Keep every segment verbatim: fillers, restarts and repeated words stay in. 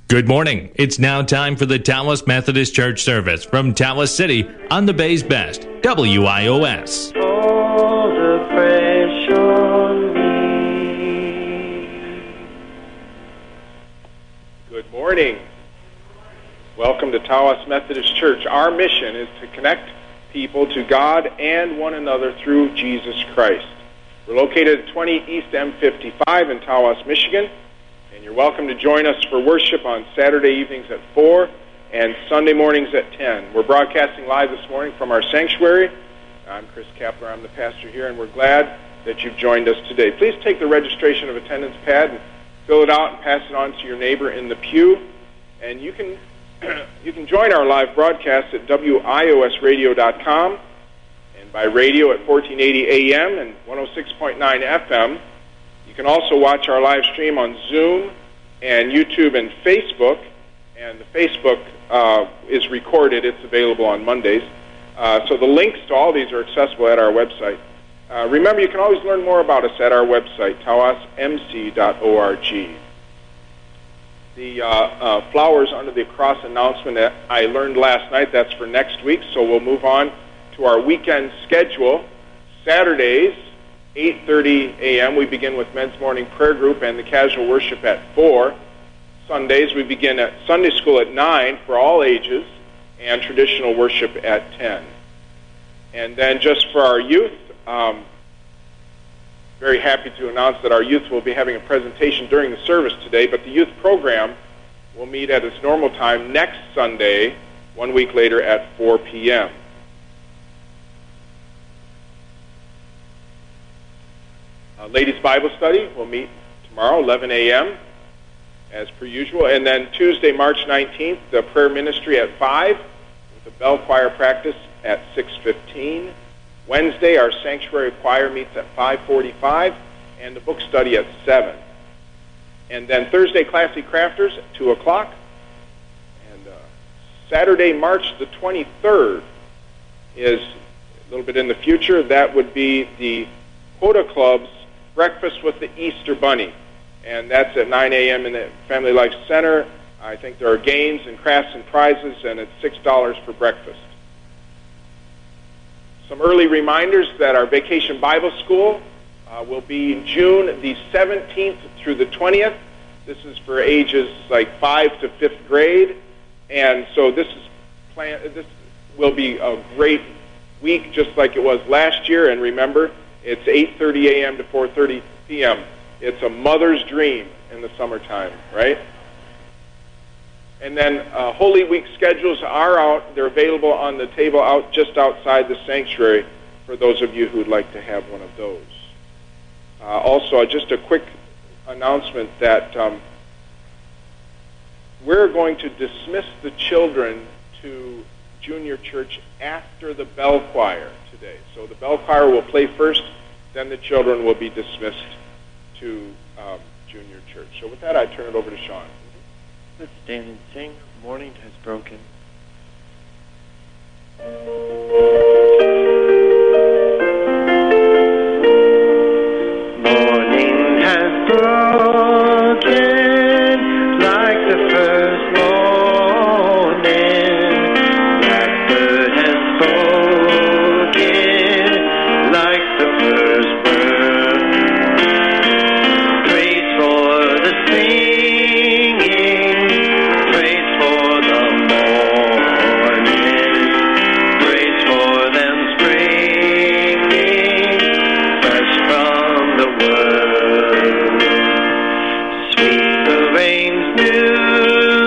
Good morning. It's now time for the Tawas Methodist Church service from Tawas City on the Bay's Best, W I O S. All the fresh on me. Good morning. Welcome to Tawas Methodist Church. Our mission is to connect people to God and one another through Jesus Christ. We're located at twenty East M fifty-five in Tawas, Michigan. And you're welcome to join us for worship on Saturday evenings at four and Sunday mornings at ten. We're broadcasting live this morning from our sanctuary. I'm Chris Kapler. I'm the pastor here, and we're glad that you've joined us today. Please take the registration of attendance pad and fill it out and pass it on to your neighbor in the pew. And you can you can join our live broadcast at W I O S radio dot com and by radio at fourteen eighty A M and one oh six point nine F M. You can also watch our live stream on Zoom and YouTube and Facebook. And the Facebook uh, is recorded. It's available on Mondays. Uh, so the links to all these are accessible at our website. Uh, remember, you can always learn more about us at our website, tawas m c dot org. The uh, uh, flowers under the cross announcement that I learned last night, that's for next week. So we'll move on to our weekend schedule. Saturdays, eight thirty A M, we begin with men's morning prayer group and the casual worship at four. Sundays, we begin at Sunday school at nine for all ages and traditional worship at ten. And then just for our youth, um, very happy to announce that our youth will be having a presentation during the service today, but the youth program will meet at its normal time next Sunday, one week later at four P M Uh, Ladies Bible Study will meet tomorrow, eleven A M, as per usual. And then Tuesday, March nineteenth, the prayer ministry at five, with the bell choir practice at six fifteen. Wednesday, our sanctuary choir meets at five forty-five, and the book study at seven. And then Thursday, Classy Crafters at two o'clock. And uh, Saturday, March the twenty-third, is a little bit in the future. That would be the Quota Club's Breakfast with the Easter Bunny, and that's at nine A M in the Family Life Center. I think there are games and crafts and prizes, and it's six dollars for breakfast. Some early reminders that our Vacation Bible School uh, will be June the seventeenth through the twentieth. This is for ages like five to fifth grade, and so this is plan. This will be a great week, just like it was last year. And remember, it's eight thirty A M to four thirty P M It's a mother's dream in the summertime, right? And then uh, Holy Week schedules are out. They're available on the table out just outside the sanctuary for those of you who would like to have one of those. Uh, also, just a quick announcement that um, we're going to dismiss the children to junior church after the bell choir today. So the bell choir will play first, then the children will be dismissed to um, junior church. So with that, I turn it over to Sean. Let's stand and sing. Morning has broken. Morning has broken like the first morning. Blackbird has spoken like the first bird. Praise for the singing, praise for the morning, praise for them springing fresh from the word. Sweet the rain's new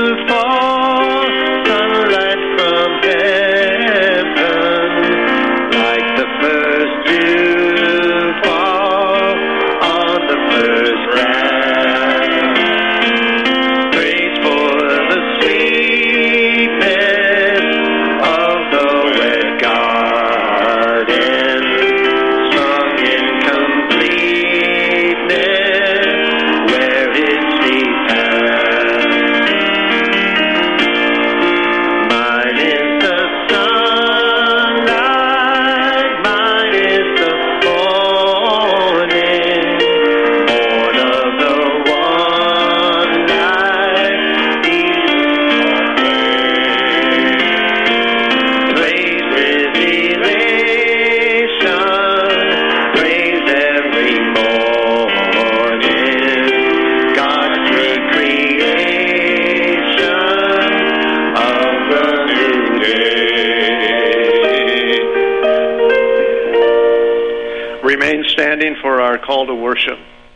standing for our call to worship.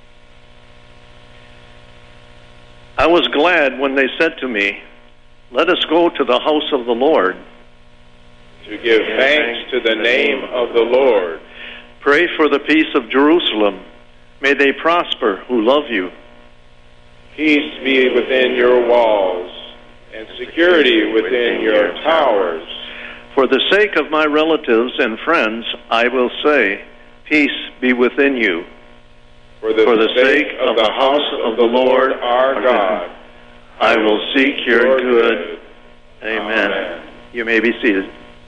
I was glad when they said to me, "Let us go to the house of the Lord." To give thanks to the name of the Lord. Pray for the peace of Jerusalem. May they prosper who love you. Peace be within your walls, and security within your towers. For the sake of my relatives and friends, I will say, peace be within you. For the, For the sake, sake of the house of the Lord our God, I will seek your good. Amen. Amen. You may be seated.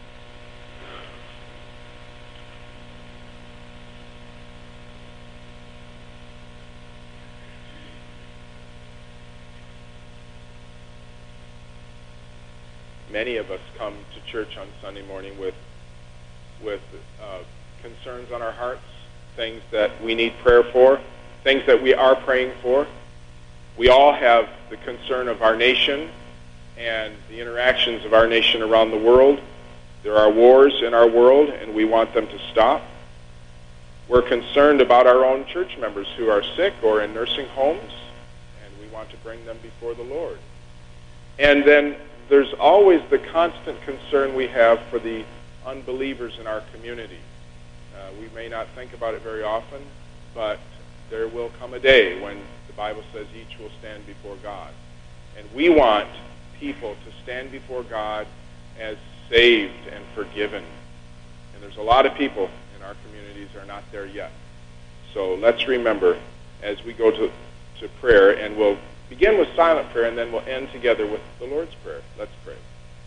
Many of us come to church on Sunday morning with with uh, concerns on our hearts, things that we need prayer for, things that we are praying for. We all have the concern of our nation and the interactions of our nation around the world. There are wars in our world, and we want them to stop. We're concerned about our own church members who are sick or in nursing homes, and we want to bring them before the Lord. And then there's always the constant concern we have for the unbelievers in our community. Uh, we may not think about it very often, but there will come a day when the Bible says each will stand before God. And we want people to stand before God as saved and forgiven. And there's a lot of people in our communities who are not there yet. So let's remember as we go to, to prayer, and we'll begin with silent prayer, and then we'll end together with the Lord's Prayer. Let's pray.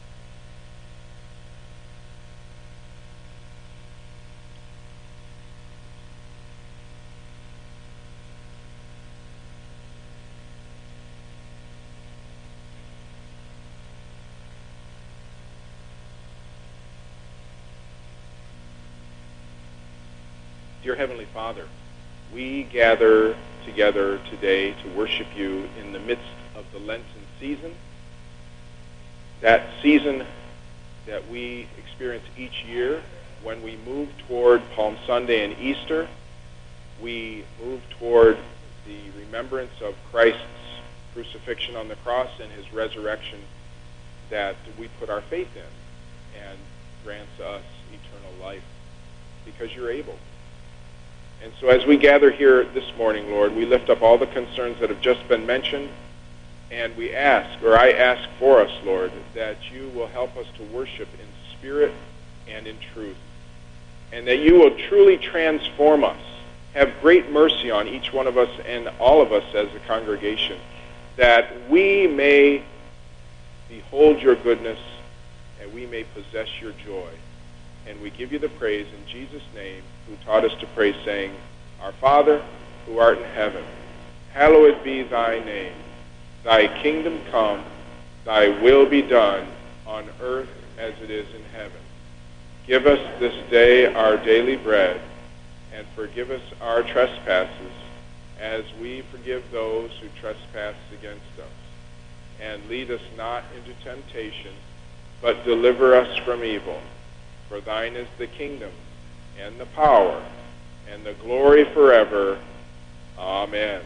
Dear Heavenly Father, we gather together today to worship you in the midst of the Lenten season, that season that we experience each year when we move toward Palm Sunday and Easter. We move toward the remembrance of Christ's crucifixion on the cross and his resurrection that we put our faith in, and grants us eternal life because you're able. And so as we gather here this morning, Lord, we lift up all the concerns that have just been mentioned, and we ask, or I ask for us, Lord, that you will help us to worship in spirit and in truth, and that you will truly transform us. Have great mercy on each one of us and all of us as a congregation, that we may behold your goodness and we may possess your joy. And we give you the praise in Jesus' name, who taught us to pray, saying, Our Father, who art in heaven, hallowed be thy name. Thy kingdom come, thy will be done, on earth as it is in heaven. Give us this day our daily bread, and forgive us our trespasses, as we forgive those who trespass against us. And lead us not into temptation, but deliver us from evil. For thine is the kingdom, and the power, and the glory forever. Amen.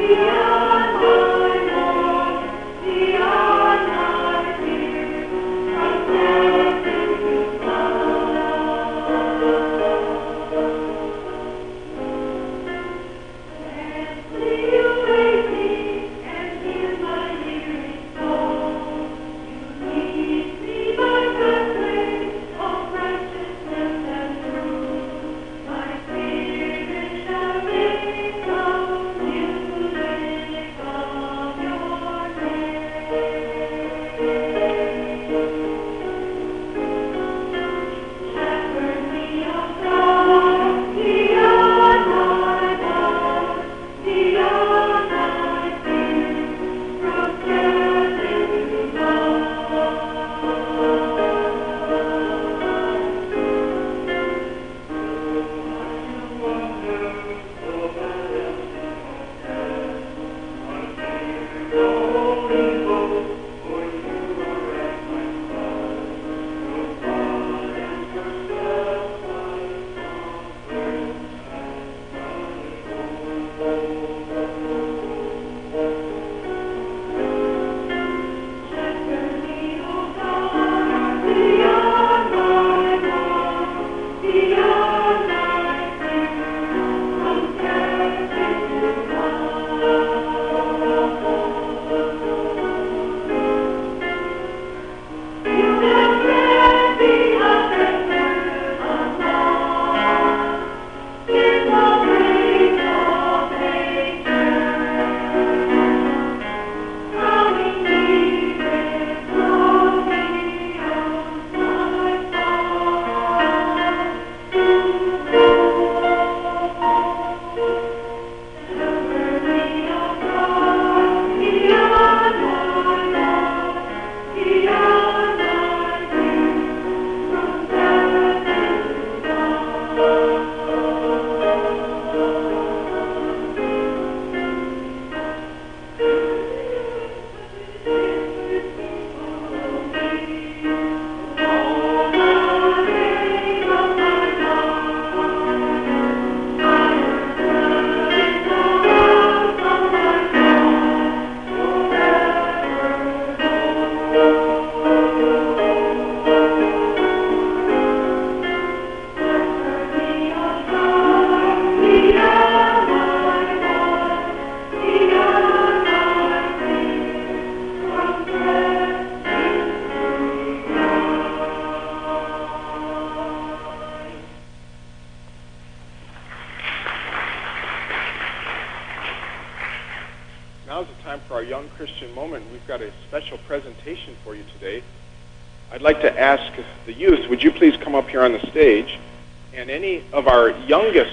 Young Christian Moment. We've got a special presentation for you today. I'd like to ask the youth, would you please come up here on the stage? And any of our youngest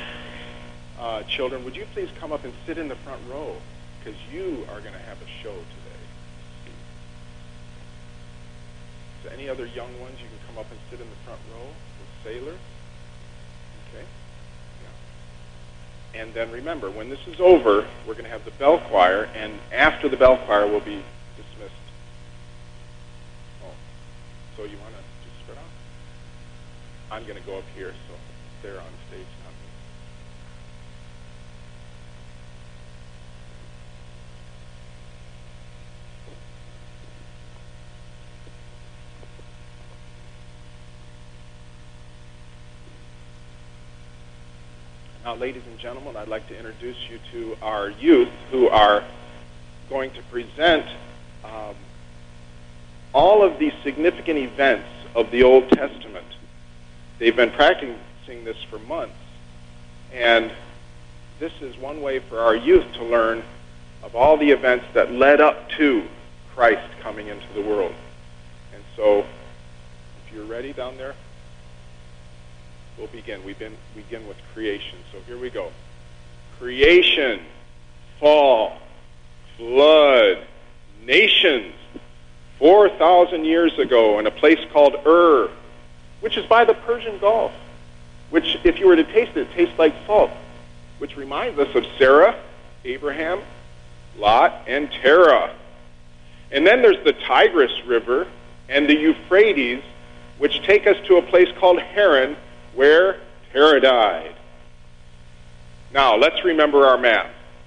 uh, children, would you please come up and sit in the front row? Because you are going to have a show today. So any other young ones, you can come up and sit in the front row with Sailor. Okay. And then remember, when this is over, we're going to have the bell choir, and after the bell choir, we'll be dismissed. Oh, so you want to just spread out? I'm going to go up here, so they're on stage, not me. Now, ladies and gentlemen, I'd like to introduce you to our youth who are going to present um, all of the significant events of the Old Testament. They've been practicing this for months, and this is one way for our youth to learn of all the events that led up to Christ coming into the world. And so, if you're ready down there, we'll begin. We begin, begin with creation. So here we go. Creation, fall, flood, nations, four thousand years ago in a place called Ur, which is by the Persian Gulf, which, if you were to taste it, tastes like salt, which reminds us of Sarah, Abraham, Lot, and Terah. And then there's the Tigris River and the Euphrates, which take us to a place called Haran, where Terah died. Now, let's remember our map.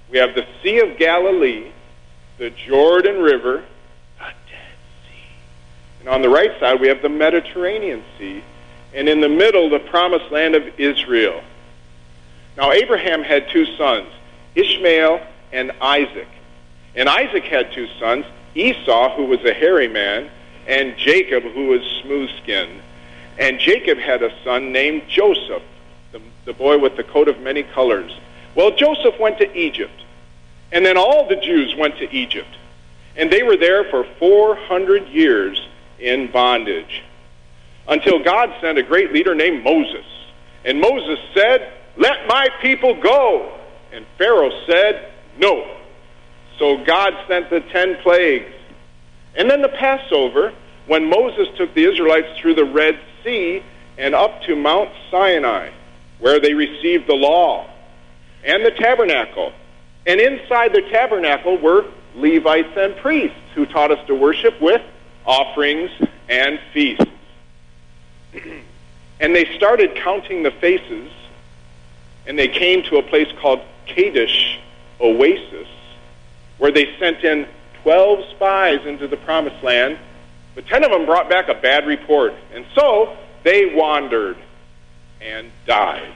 we have the Sea of Galilee, the Jordan River, the Dead Sea. And on the right side, we have the Mediterranean Sea. And in the middle, the promised land of Israel. Now, Abraham had two sons, Ishmael and Isaac. And Isaac had two sons, Esau, who was a hairy man, and Jacob, who was smooth-skinned. And Jacob had a son named Joseph, the, the boy with the coat of many colors. Well, Joseph went to Egypt. And then all the Jews went to Egypt. And they were there for four hundred years in bondage, until God sent a great leader named Moses. And Moses said, "Let my people go." And Pharaoh said, "No." So God sent the ten plagues. And then the Passover, when Moses took the Israelites through the Red Sea and up to Mount Sinai, where they received the law and the tabernacle. And inside the tabernacle were Levites and priests who taught us to worship with offerings and feasts. And they started counting the faces, and they came to a place called Kadesh Oasis, where they sent in twelve spies into the promised land, but ten of them brought back a bad report. And so they wandered and died.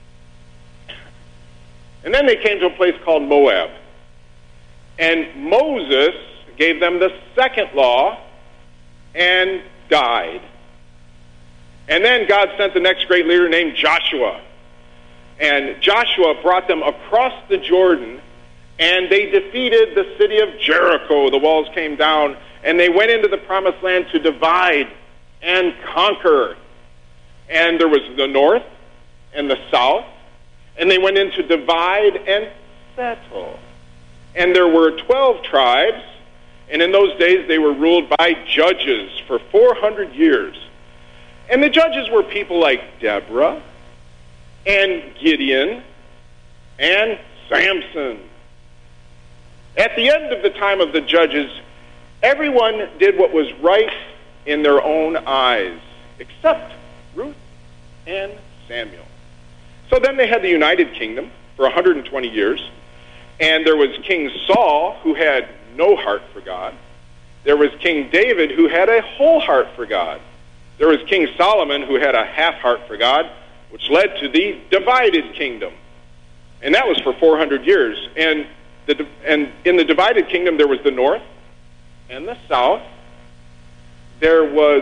And then they came to a place called Moab. And Moses gave them the second law and died. And then God sent the next great leader named Joshua. And Joshua brought them across the Jordan, and they defeated the city of Jericho. The walls came down, and they went into the promised land to divide and conquer. And there was the north and the south, and they went in to divide and settle. And there were twelve tribes, and in those days they were ruled by judges for four hundred years. And the judges were people like Deborah and Gideon and Samson. At the end of the time of the judges, everyone did what was right in their own eyes, except Ruth and Samuel. So then they had the United Kingdom for one hundred twenty years, and there was King Saul, who had no heart for God. There was King David, who had a whole heart for God. There was King Solomon, who had a half heart for God, which led to the divided kingdom. And that was for four hundred years. And the, and in the divided kingdom, there was the north and the south. There was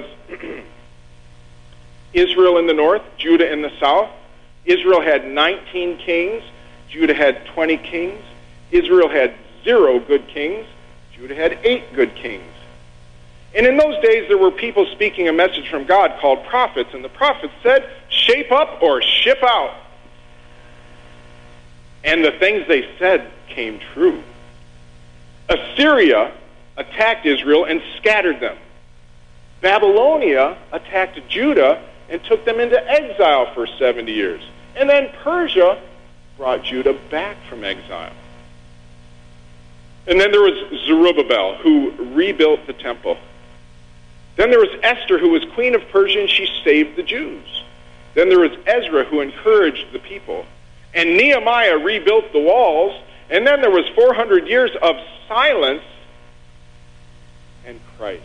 Israel in the north, Judah in the south. Israel had nineteen kings. Judah had twenty kings. Israel had zero good kings. Judah had eight good kings. And in those days, there were people speaking a message from God called prophets, and the prophets said, shape up or ship out. And the things they said came true. Assyria attacked Israel and scattered them. Babylonia attacked Judah and took them into exile for seventy years. And then Persia brought Judah back from exile. And then there was Zerubbabel, who rebuilt the temple. Then there was Esther, who was queen of Persia, and she saved the Jews. Then there was Ezra, who encouraged the people. And Nehemiah rebuilt the walls. And then there was four hundred years of silence and Christ.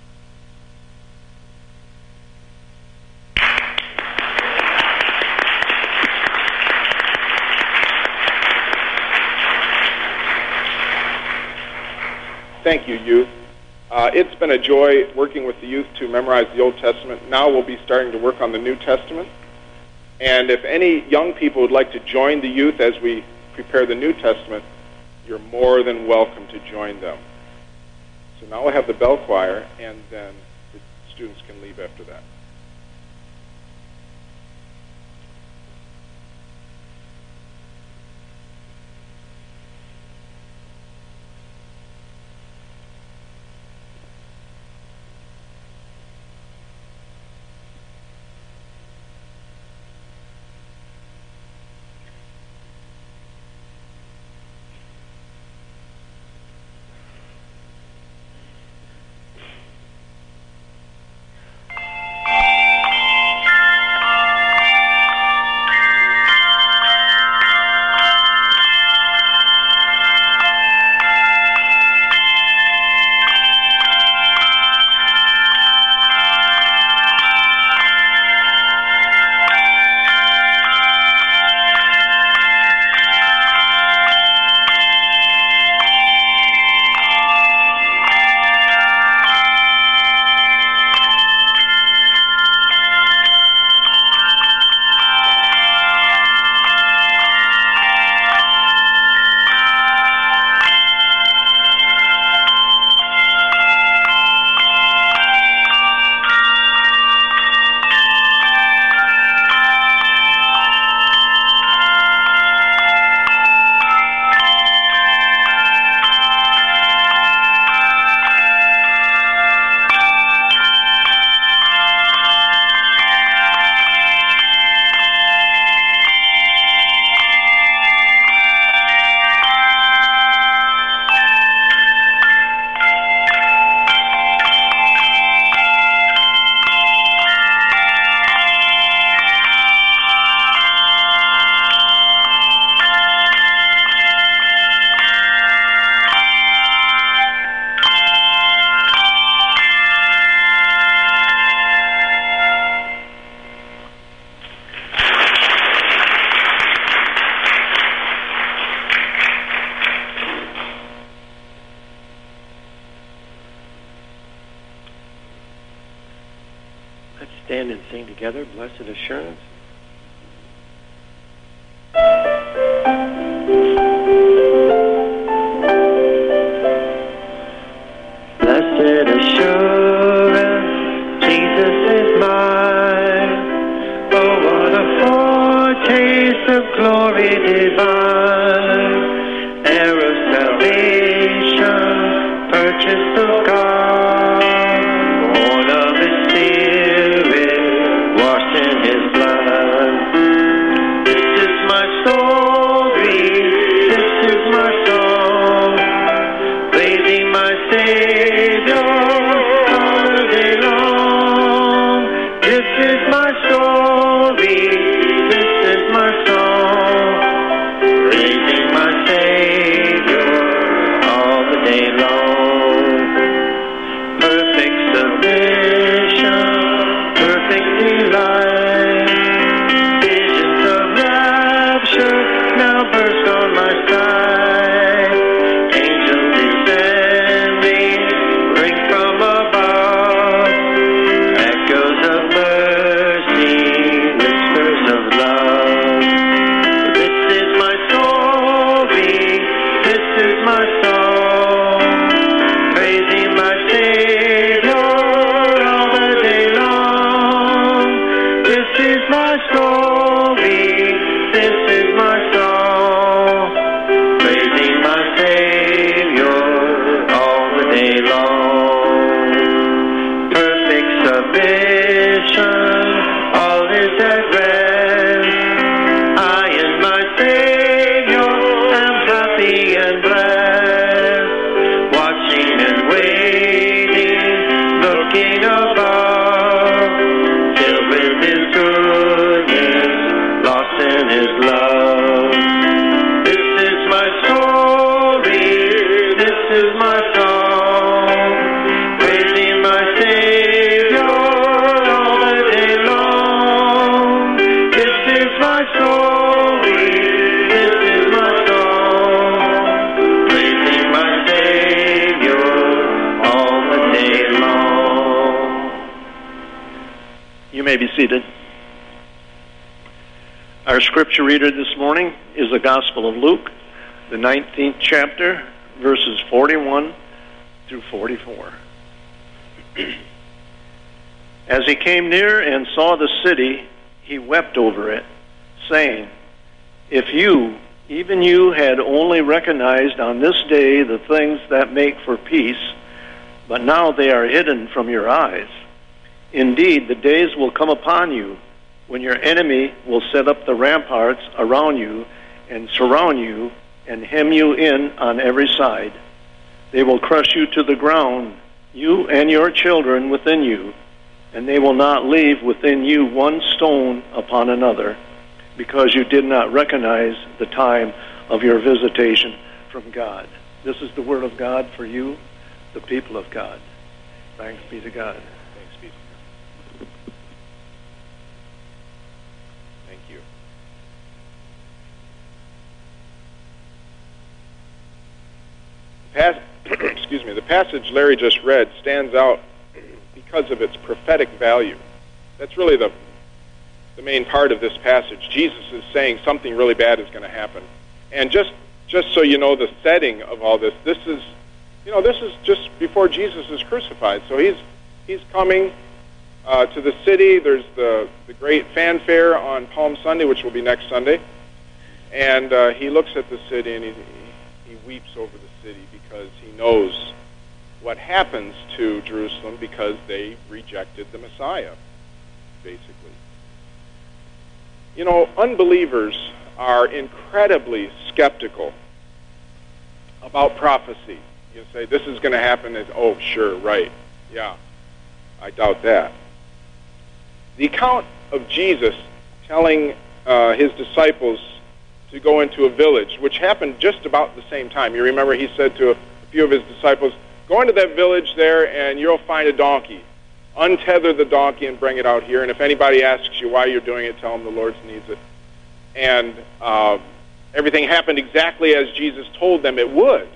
Thank you, youth. Uh, it's been a joy working with the youth to memorize the Old Testament. Now we'll be starting to work on the New Testament. And if any young people would like to join the youth as we prepare the New Testament, you're more than welcome to join them. So now we'll have the bell choir, and then the students can leave after that. stand and sing together, Blessed Assurance. Blessed assurance, Jesus is mine. Oh, what a foretaste of glory divine. Heir of salvation, purchased of God, born of His Spirit, washed in His blood. This is my story, this is my song, praising my Savior all the day long. This is my story, this is my song, praising my Savior all the day long. Perfect submission, perfect delight, visions of rapture now burst on my sight. Angels descending, ring from above, echoes of mercy, whispers of love. This is my story, this is my song, praising my Savior all the day long. This is my story, this is my song, praising my Savior all the day long. Perfect submission, all is at rest. I and my Savior am happy and blessed, watching and waiting, looking above, filled with His goodness, lost in His love. This is my story, this is my song, praising my Savior all the day long. This is my story, this is my song, praising my Savior all the day long. You may be seated. Our scripture reader this morning is the Gospel of Luke, the nineteenth chapter, verses forty-one through forty-four. As he came near and saw the city, he wept over it, saying, "If you, even you, had only recognized on this day the things that make for peace, but now they are hidden from your eyes. Indeed, the days will come upon you when your enemy will set up the ramparts around you and surround you and hem you in on every side. They will crush you to the ground, you and your children within you, and they will not leave within you one stone upon another, because you did not recognize the time of your visitation from God." This is the word of God for you, the people of God. Thanks be to God. Thanks be to God. Thank you. Pas- excuse me. The passage Larry just read stands out because of its prophetic value. That's really the the main part of this passage. Jesus is saying something really bad is going to happen. And just just so you know the setting of all this, this is, you know, this is just before Jesus is crucified. So he's he's coming uh, to the city. There's the, the great fanfare on Palm Sunday, which will be next Sunday. And uh, he looks at the city and he, he weeps over the city because he knows what happens to Jerusalem because they rejected the Messiah, basically. You know, unbelievers are incredibly skeptical about prophecy. You say, this is going to happen. As, oh, sure, right. Yeah, I doubt that. The account of Jesus telling uh, his disciples to go into a village, which happened just about the same time. You remember he said to a few of his disciples, go into that village there and you'll find a donkey. Untether the donkey and bring it out here. And if anybody asks you why you're doing it, tell them the Lord needs it. And uh, everything happened exactly as Jesus told them it would.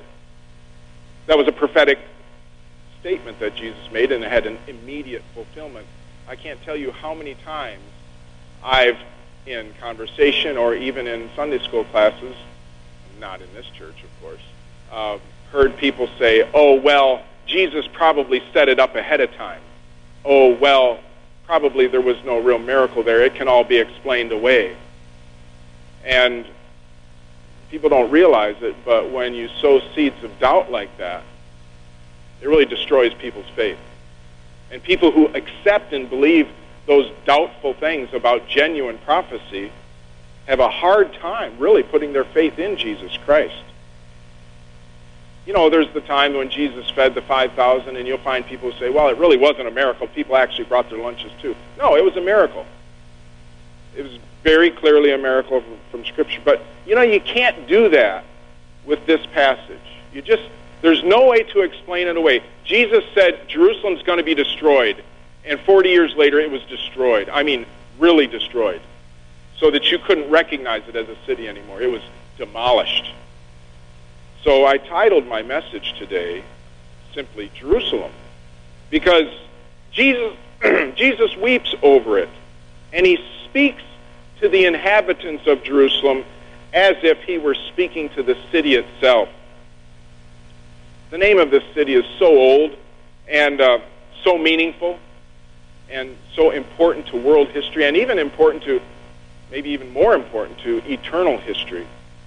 That was a prophetic statement that Jesus made, and it had an immediate fulfillment. I can't tell you how many times I've, in conversation or even in Sunday school classes, not in this church, of course, uh, heard people say, oh, well, Jesus probably set it up ahead of time. Oh, well, probably there was no real miracle there. It can all be explained away. And people don't realize it, but when you sow seeds of doubt like that, it really destroys people's faith. And people who accept and believe those doubtful things about genuine prophecy have a hard time really putting their faith in Jesus Christ. You know, there's the time when Jesus fed the five thousand, and you'll find people who say, well, it really wasn't a miracle. People actually brought their lunches too. No, it was a miracle. It was very clearly a miracle from, from Scripture. But, you know, you can't do that with this passage. You just, there's no way to explain it away. Jesus said Jerusalem's going to be destroyed, and forty years later it was destroyed. I mean, really destroyed, so that you couldn't recognize it as a city anymore. It was demolished. So I titled my message today simply Jerusalem, because Jesus, Jesus weeps over it, and he speaks to the inhabitants of Jerusalem as if he were speaking to the city itself. The name of this city is so old and uh, so meaningful and so important to world history, and even important to, maybe even more important to eternal history,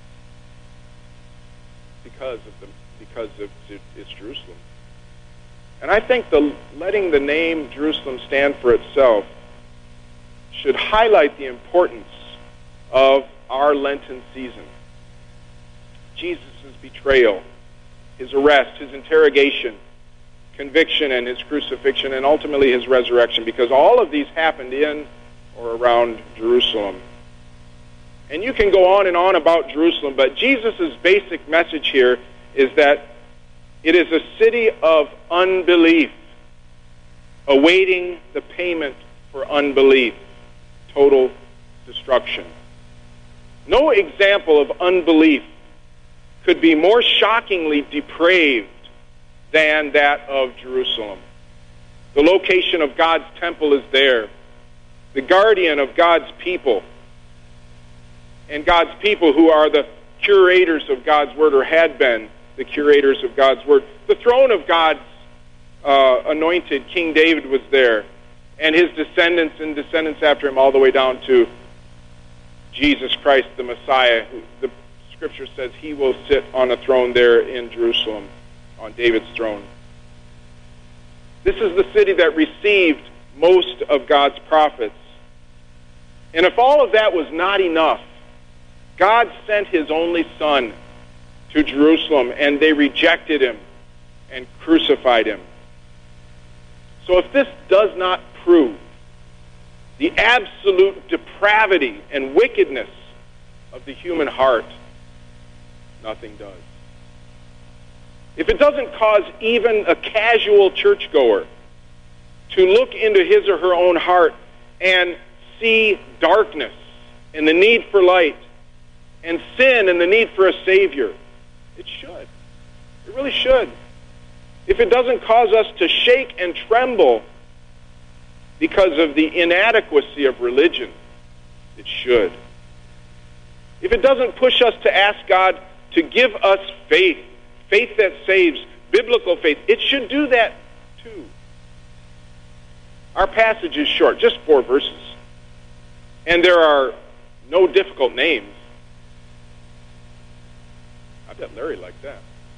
because of the because of its Jerusalem. And I think the letting the name Jerusalem stand for itself should highlight the importance of our Lenten season. Jesus' betrayal, his arrest, his interrogation, conviction, and his crucifixion, and ultimately his resurrection, because all of these happened in or around Jerusalem. And you can go on and on about Jerusalem, but Jesus' basic message here is that it is a city of unbelief, awaiting the payment for unbelief, total destruction. No example of unbelief could be more shockingly depraved than that of Jerusalem. The location of God's temple is there, the guardian of God's people, and God's people who are the curators of God's Word, or had been the curators of God's Word. The throne of God's uh, anointed King David was there, and his descendants and descendants after him, all the way down to Jesus Christ, the Messiah. Who, the Scripture says he will sit on a throne there in Jerusalem, on David's throne. This is the city that received most of God's prophets. And if all of that was not enough, God sent his only Son to Jerusalem, and they rejected him and crucified him. So if this does not prove the absolute depravity and wickedness of the human heart, nothing does. If it doesn't cause even a casual churchgoer to look into his or her own heart and see darkness and the need for light, and sin and the need for a Savior, it should. It really should. If it doesn't cause us to shake and tremble because of the inadequacy of religion, it should. If it doesn't push us to ask God to give us faith, faith that saves, biblical faith, it should do that too. Our passage is short, just four verses. And there are no difficult names. I bet Larry liked that.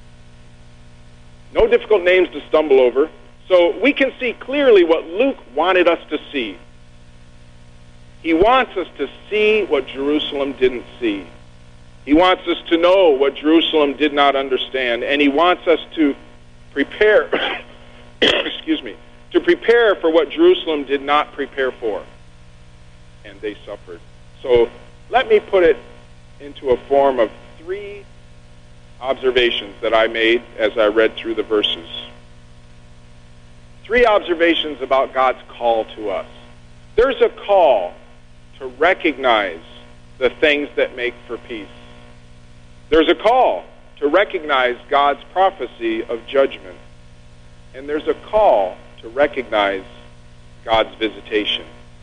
No difficult names to stumble over. So we can see clearly what Luke wanted us to see. He wants us to see what Jerusalem didn't see. He wants us to know what Jerusalem did not understand. And he wants us to prepare, excuse me, to prepare for what Jerusalem did not prepare for. And they suffered. So let me put it into a form of three observations that I made as I read through the verses. Three observations about God's call to us. There's a call to recognize the things that make for peace. There's a call to recognize God's prophecy of judgment. And there's a call to recognize God's visitation.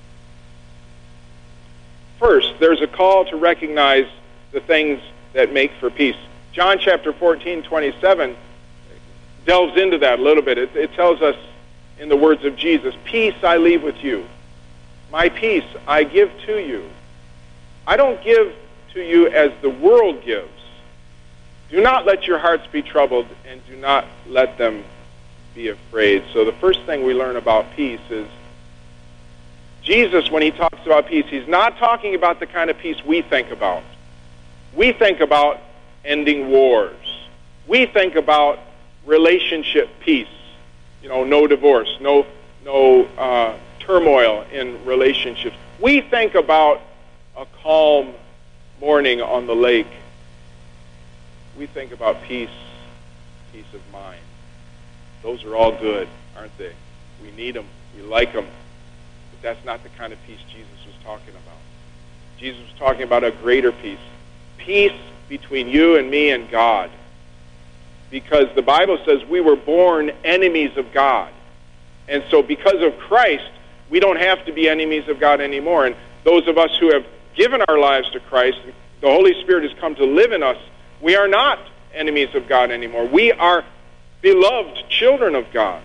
First, there's a call to recognize the things that make for peace. John chapter fourteen, twenty-seven delves into that a little bit. It, it tells us in the words of Jesus, "Peace I leave with you. My peace I give to you. I don't give to you as the world gives. Do not let your hearts be troubled, and do not let them be afraid." So the first thing we learn about peace is Jesus, when he talks about peace, he's not talking about the kind of peace we think about. We think about ending wars. We think about relationship peace. You know, no divorce, no no uh, turmoil in relationships. We think about a calm morning on the lake. We think about peace, peace of mind. Those are all good, aren't they? We need them. We like them. But that's not the kind of peace Jesus was talking about. Jesus was talking about a greater peace. Peace between you and me and God. Because the Bible says we were born enemies of God. And so because of Christ, we don't have to be enemies of God anymore. And those of us who have given our lives to Christ, the Holy Spirit has come to live in us, we are not enemies of God anymore. We are beloved children of God.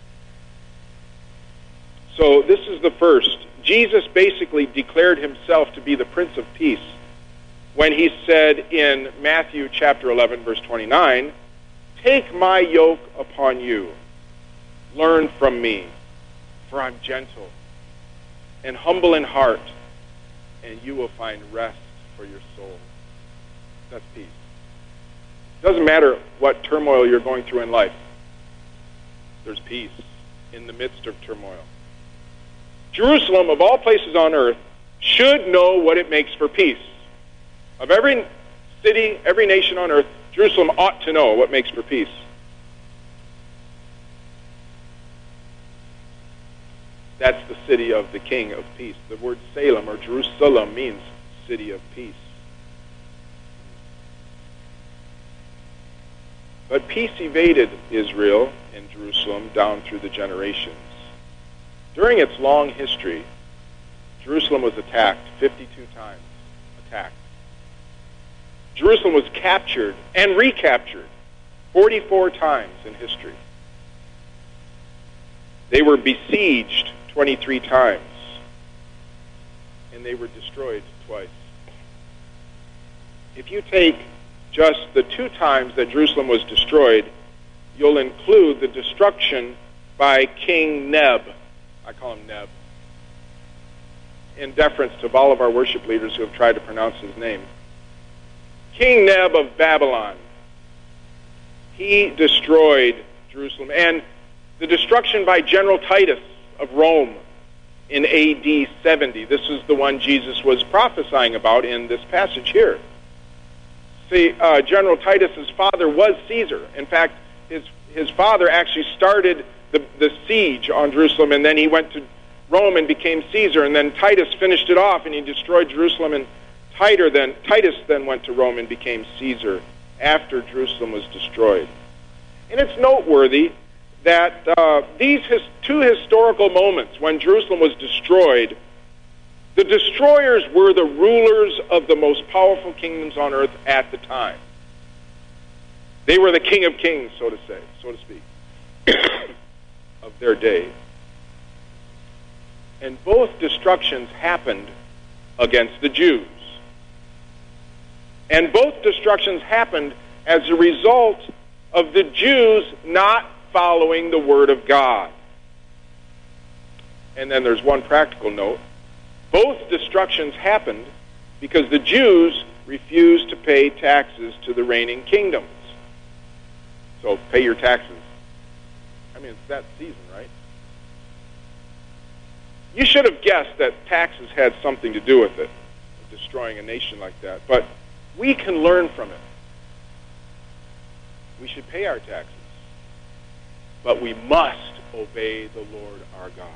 So this is the first. Jesus basically declared himself to be the Prince of Peace when he said in Matthew chapter eleven, verse twenty-nine, "Take my yoke upon you, learn from me, for I'm gentle and humble in heart, and you will find rest for your soul." That's peace. It doesn't matter what turmoil you're going through in life. There's peace in the midst of turmoil. Jerusalem, of all places on earth, should know what it makes for peace. Of every city, every nation on earth, Jerusalem ought to know what makes for peace. That's the city of the King of Peace. The word Salem or Jerusalem means city of peace. But peace evaded Israel and Jerusalem down through the generations. During its long history, Jerusalem was attacked fifty-two times. Attacked. Jerusalem was captured and recaptured forty-four times in history. They were besieged twenty-three times, and they were destroyed twice. If you take just the two times that Jerusalem was destroyed, you'll include the destruction by King Neb. I call him Neb, in deference to all of our worship leaders who have tried to pronounce his name. King Neb of Babylon. He destroyed Jerusalem. And the destruction by General Titus of Rome in A D seventy. This is the one Jesus was prophesying about in this passage here. See, uh, General Titus's father was Caesar. In fact, his his father actually started the, the siege on Jerusalem, and then he went to Rome and became Caesar, and then Titus finished it off, and he destroyed Jerusalem, and Titus then, Titus then went to Rome and became Caesar after Jerusalem was destroyed. And it's noteworthy that uh, these his, two historical moments when Jerusalem was destroyed, the destroyers were the rulers of the most powerful kingdoms on earth at the time. They were the king of kings, so to say, so to speak, of their day. And both destructions happened against the Jews. And both destructions happened as a result of the Jews not following the Word of God. And then there's one practical note. Both destructions happened because the Jews refused to pay taxes to the reigning kingdoms. So pay your taxes. I mean, it's that season, right? You should have guessed that taxes had something to do with it, destroying a nation like that. But we can learn from it. We should pay our taxes. But we must obey the Lord our God.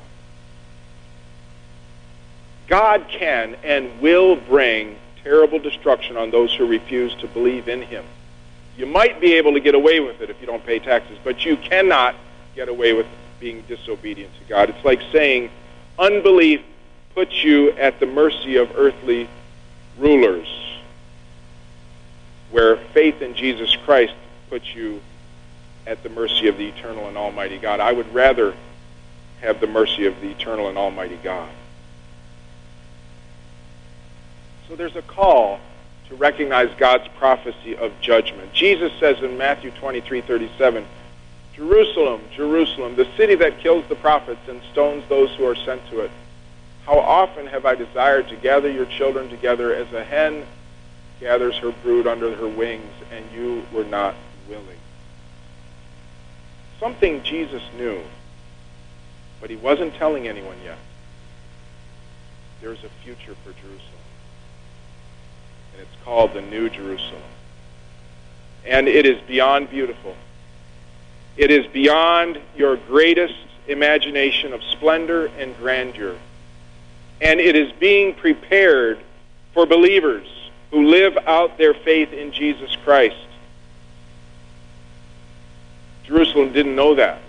God can and will bring terrible destruction on those who refuse to believe in Him. You might be able to get away with it if you don't pay taxes, but you cannot get away with being disobedient to God. It's like saying unbelief puts you at the mercy of earthly rulers, where faith in Jesus Christ puts you at the mercy of the eternal and almighty God. I would rather have the mercy of the eternal and almighty God. So there's a call to recognize God's prophecy of judgment. Jesus says in Matthew twenty-three thirty-seven, Jerusalem, Jerusalem, the city that kills the prophets and stones those who are sent to it. How often have I desired to gather your children together as a hen gathers her brood under her wings, and you were not willing. Something Jesus knew, but he wasn't telling anyone yet. There's a future for Jerusalem, and it's called the New Jerusalem. And it is beyond beautiful. It is beyond your greatest imagination of splendor and grandeur. And it is being prepared for believers who live out their faith in Jesus Christ. Jerusalem didn't know that.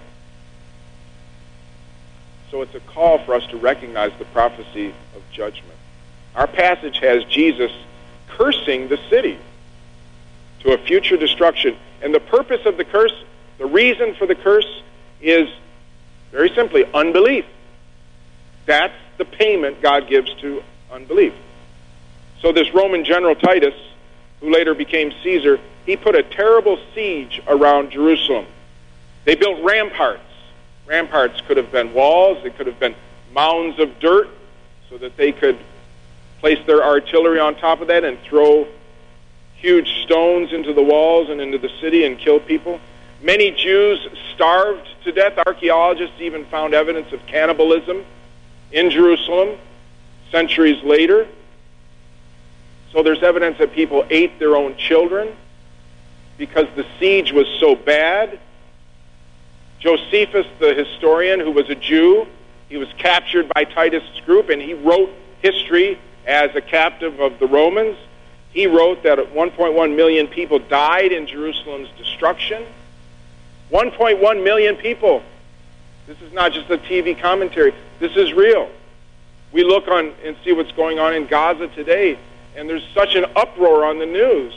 So it's a call for us to recognize the prophecy of judgment. Our passage has Jesus cursing the city to a future destruction. And the purpose of the curse, the reason for the curse, is very simply unbelief. That's the payment God gives to unbelief. So this Roman general Titus, who later became Caesar, he put a terrible siege around Jerusalem. They built ramparts. Ramparts could have been walls, they could have been mounds of dirt, so that they could place their artillery on top of that and throw huge stones into the walls and into the city and kill people. Many Jews starved to death. Archaeologists even found evidence of cannibalism in Jerusalem centuries later. So there's evidence that people ate their own children because the siege was so bad. Josephus, the historian, who was a Jew, he was captured by Titus' group, and he wrote history as a captive of the Romans. He wrote that one point one million people died in Jerusalem's destruction. one point one million people. This is not just a T V commentary. This is real. We look on and see what's going on in Gaza today, and there's such an uproar on the news.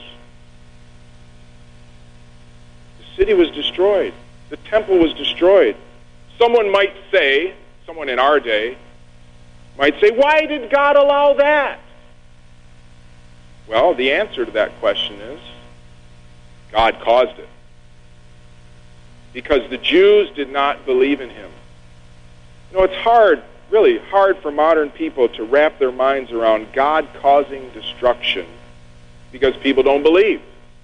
The city was destroyed. The temple was destroyed. Someone might say, someone in our day, might say, why did God allow that? Well, the answer to that question is, God caused it. Because the Jews did not believe in him. You know, it's hard, really hard for modern people to wrap their minds around God causing destruction because people don't believe.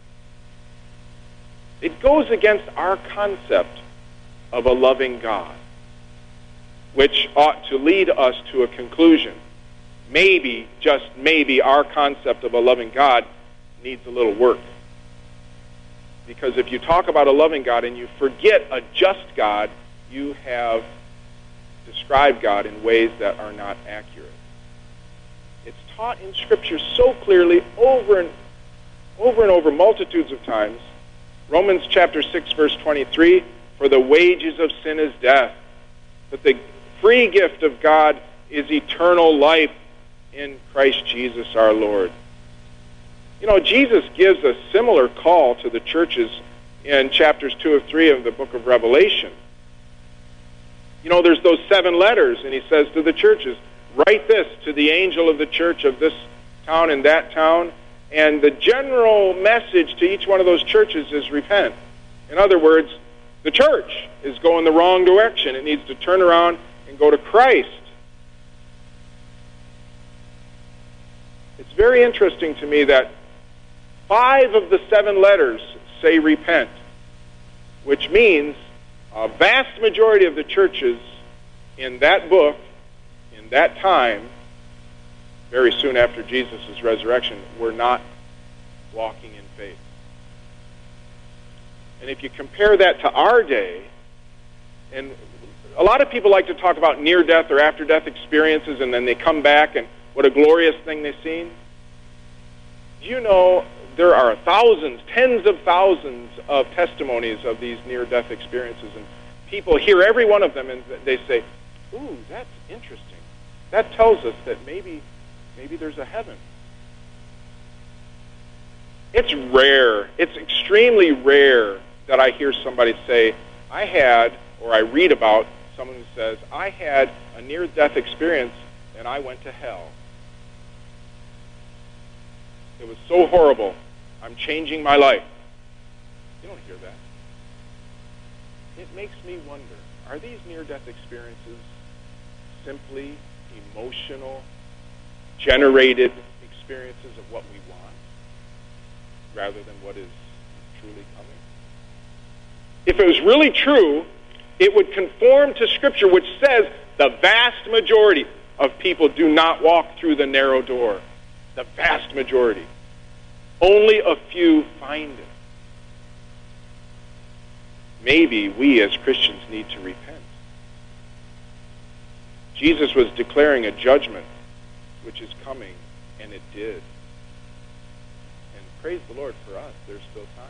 It goes against our concept of a loving God, which ought to lead us to a conclusion. Maybe, just maybe, our concept of a loving God needs a little work. Because if you talk about a loving God and you forget a just God, you have described God in ways that are not accurate. It's taught in Scripture so clearly over and over and over multitudes of times. Romans chapter six, verse twenty-three, for the wages of sin is death, but the free gift of God is eternal life in Christ Jesus our Lord. You know, Jesus gives a similar call to the churches in chapters two or three of the book of Revelation. You know, there's those seven letters, and he says to the churches, write this to the angel of the church of this town and that town. And the general message to each one of those churches is repent. In other words, the church is going the wrong direction. It needs to turn around and go to Christ. It's very interesting to me that five of the seven letters say repent, which means a vast majority of the churches in that book, in that time, very soon after Jesus' resurrection, were not walking in faith. And if you compare that to our day, and a lot of people like to talk about near-death or after-death experiences, and then they come back and what a glorious thing they've seen. Do you know there are thousands, tens of thousands of testimonies of these near-death experiences, and people hear every one of them and they say, ooh, that's interesting. that tells us that maybe, maybe there's a heaven. It's rare, it's extremely rare that I hear somebody say, I had, or I read about someone who says, I had a near-death experience and I went to hell. It was so horrible, I'm changing my life. You don't hear that. It makes me wonder, are these near-death experiences simply emotional, generated experiences of what we want, rather than what is truly coming? If it was really true, it would conform to Scripture, which says the vast majority of people do not walk through the narrow door. The vast majority. Only a few find it. Maybe we as Christians need to repent. Jesus was declaring a judgment which is coming, and it did. And praise the Lord for us, there's still time.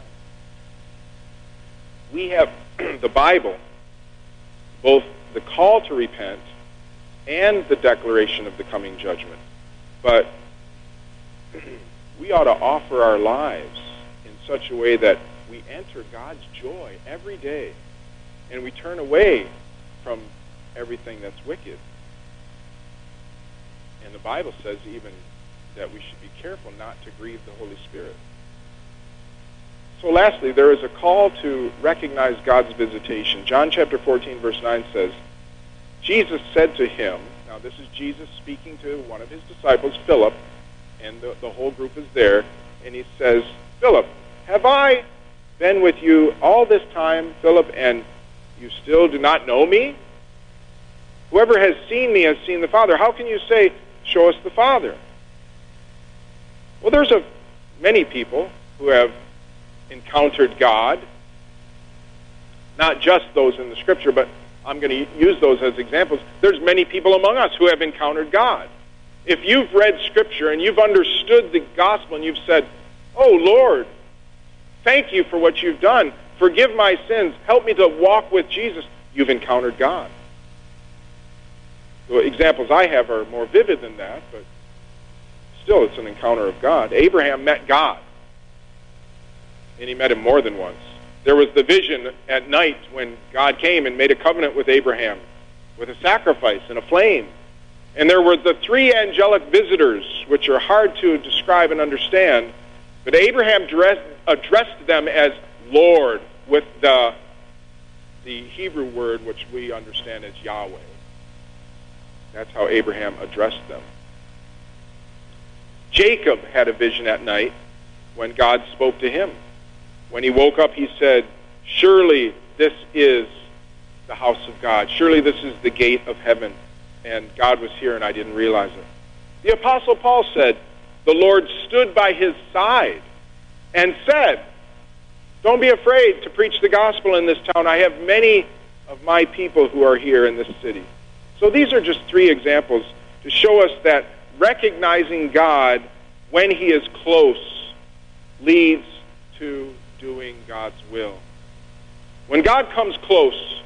We have the Bible, both the call to repent and the declaration of the coming judgment. But we ought to offer our lives in such a way that we enter God's joy every day, and we turn away from everything that's wicked. And the Bible says even that we should be careful not to grieve the Holy Spirit. So lastly, there is a call to recognize God's visitation. John chapter fourteen, verse nine says, Jesus said to him, now this is Jesus speaking to one of his disciples, Philip, and the, the whole group is there, and he says, Philip, have I been with you all this time, Philip, and you still do not know me? Whoever has seen me has seen the Father. How can you say, show us the Father? Well, there's a, many people who have encountered God, not just those in the Scripture, but I'm going to use those as examples. There's many people among us who have encountered God. If you've read Scripture and you've understood the gospel and you've said, oh, Lord, thank you for what you've done. Forgive my sins. Help me to walk with Jesus. You've encountered God. The examples I have are more vivid than that, but still it's an encounter of God. Abraham met God, and he met him more than once. There was the vision at night when God came and made a covenant with Abraham with a sacrifice and a flame. And there were the three angelic visitors, which are hard to describe and understand, but Abraham dressed, addressed them as Lord with the, the Hebrew word which we understand as Yahweh. That's how Abraham addressed them. Jacob had a vision at night when God spoke to him. When he woke up, he said, surely this is the house of God. Surely this is the gate of heaven. And God was here and I didn't realize it. The Apostle Paul said, the Lord stood by his side and said, don't be afraid to preach the gospel in this town. I have many of my people who are here in this city. So these are just three examples to show us that recognizing God when he is close leads to doing God's will. When God comes close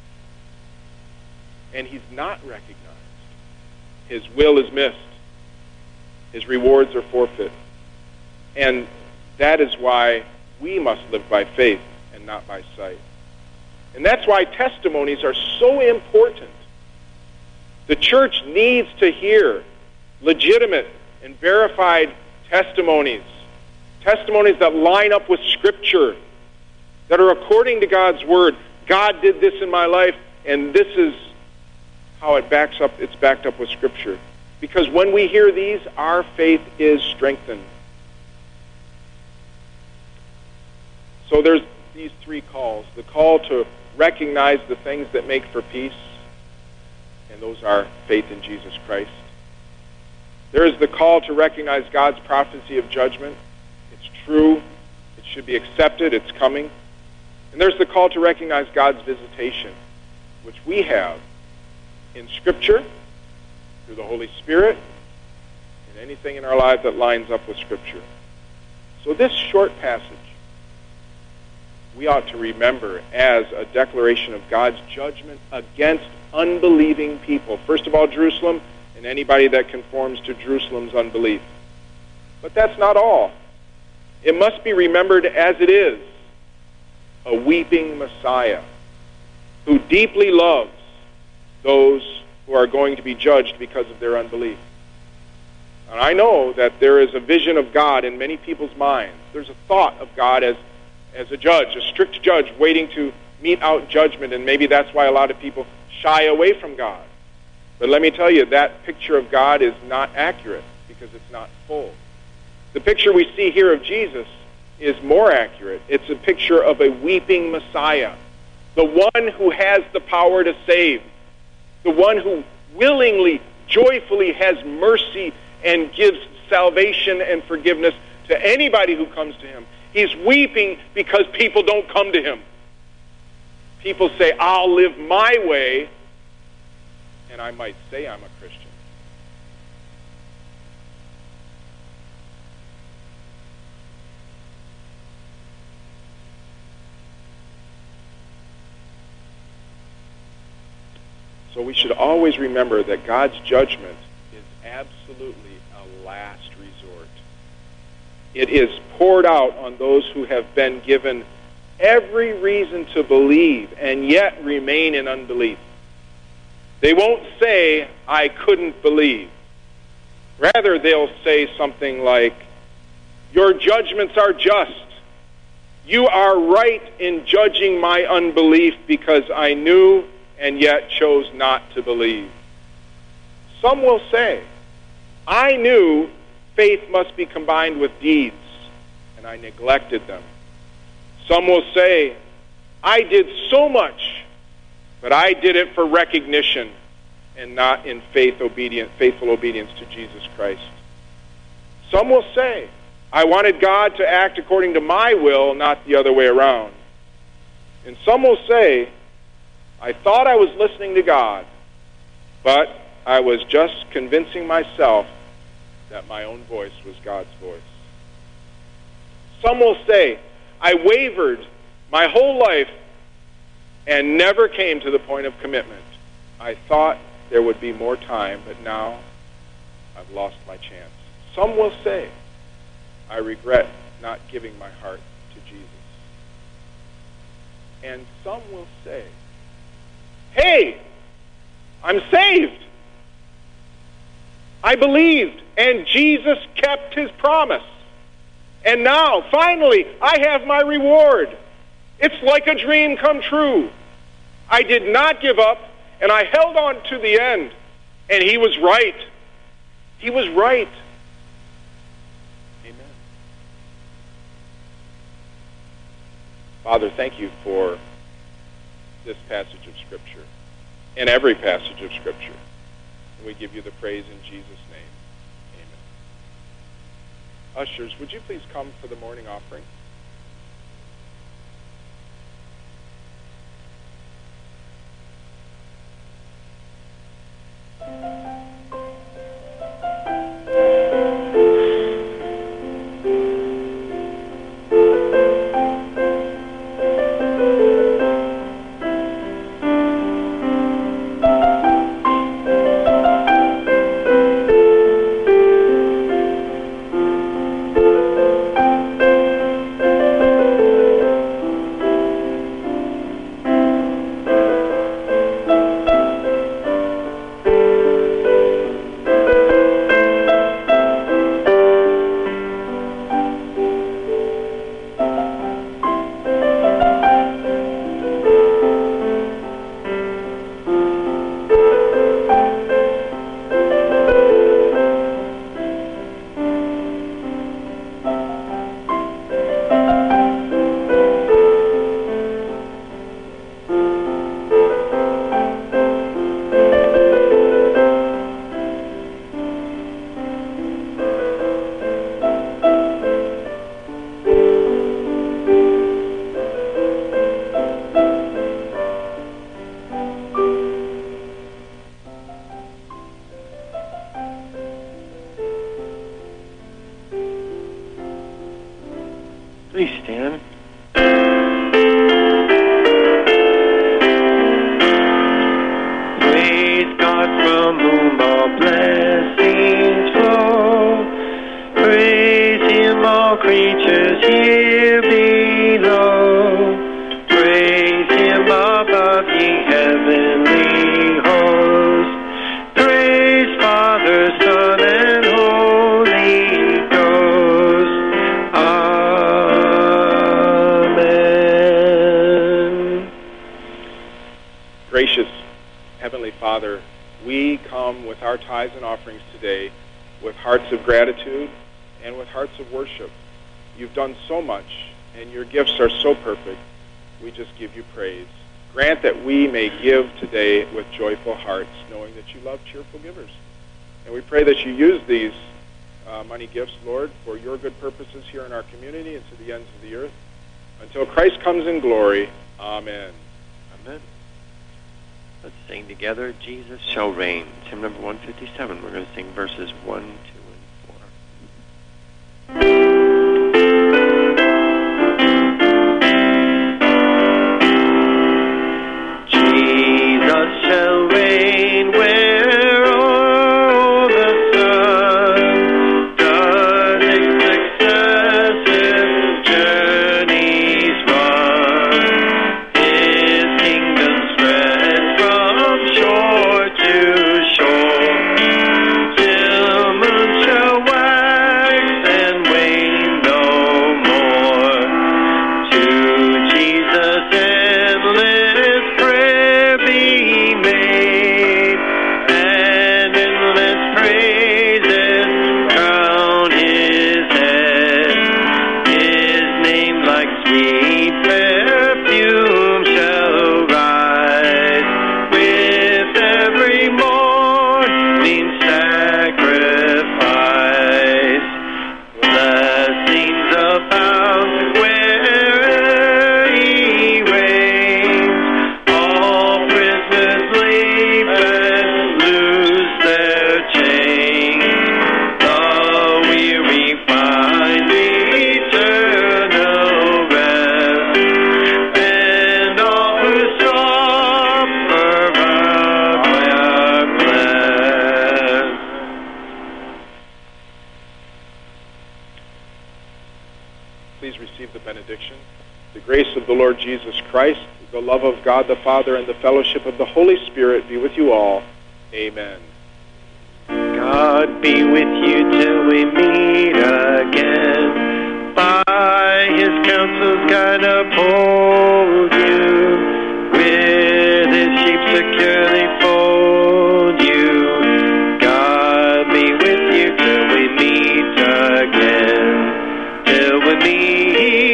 and he's not recognized, his will is missed. His rewards are forfeit. And that is why we must live by faith and not by sight. And that's why testimonies are so important. The church needs to hear legitimate and verified testimonies. Testimonies that line up with Scripture, that are according to God's Word. God did this in my life, and this is how it backs up. It's backed up with Scripture. Because when we hear these, our faith is strengthened. So there's these three calls. The call to recognize the things that make for peace, and those are faith in Jesus Christ. There is the call to recognize God's prophecy of judgment. It's true. It should be accepted. It's coming. And there's the call to recognize God's visitation, which we have in Scripture, through the Holy Spirit, and anything in our life that lines up with Scripture. So this short passage, we ought to remember as a declaration of God's judgment against unbelieving people. First of all, Jerusalem, and anybody that conforms to Jerusalem's unbelief. But that's not all. It must be remembered as it is, a weeping Messiah who deeply loves those who are going to be judged because of their unbelief. And I know that there is a vision of God in many people's minds. There's a thought of God as, as a judge, a strict judge waiting to mete out judgment, and maybe that's why a lot of people shy away from God. But let me tell you, that picture of God is not accurate because it's not full. The picture we see here of Jesus is more accurate. It's a picture of a weeping Messiah, the one who has the power to save, the one who willingly, joyfully has mercy and gives salvation and forgiveness to anybody who comes to him. He's weeping because people don't come to him. People say, I'll live my way, and I might say I'm a Christian. So we should always remember that God's judgment is absolutely a last resort. It is poured out on those who have been given every reason to believe and yet remain in unbelief. They won't say, I couldn't believe. Rather, they'll say something like, your judgments are just. You are right in judging my unbelief because I knew and yet chose not to believe. Some will say, I knew faith must be combined with deeds, and I neglected them. Some will say, I did so much, but I did it for recognition and not in faith obedient, faithful obedience to Jesus Christ. Some will say, I wanted God to act according to my will, not the other way around. And some will say, I thought I was listening to God, but I was just convincing myself that my own voice was God's voice. Some will say, I wavered my whole life and never came to the point of commitment. I thought there would be more time, but now I've lost my chance. Some will say, I regret not giving my heart to Jesus. And some will say, hey, I'm saved. I believed, and Jesus kept his promise. And now, finally, I have my reward. It's like a dream come true. I did not give up, and I held on to the end. And he was right. He was right. Amen. Father, thank you for this passage of Scripture and every passage of Scripture. And we give you the praise in Jesus' name. Amen. Ushers, would you please come for the morning offering? Father, we come with our tithes and offerings today with hearts of gratitude and with hearts of worship. You've done so much, and your gifts are so perfect. We just give you praise. Grant that we may give today with joyful hearts, knowing that you love cheerful givers. And we pray that you use these uh, money gifts, Lord, for your good purposes here in our community and to the ends of the earth. Until Christ comes in glory. Amen. Amen. Let's sing together, Jesus Shall Reign. Hymn number one fifty-seven. We're going to sing verses one, two, and four. Jesus shall reign where o'er the sun does its successive journeys run. His kingdom spread from shore to shore, till moon shall wax and wane no more. To Jesus endless prayer be made, and endless praises crown his head. His name like sweet perfume shall rise with every morning sacrifice. Blessings abound where he reigns. All prisoners leap and lose their chains. The weary find eternal rest, and all who suffer are blessed. Please receive the benediction. The grace of the Lord Jesus Christ, the love of God the Father, and the fellowship of the Holy Spirit be with you all. Amen. God be with you till we meet again. By his counsel's guide uphold you. With his sheep securely fold you. God be with you till we meet again. Till we meet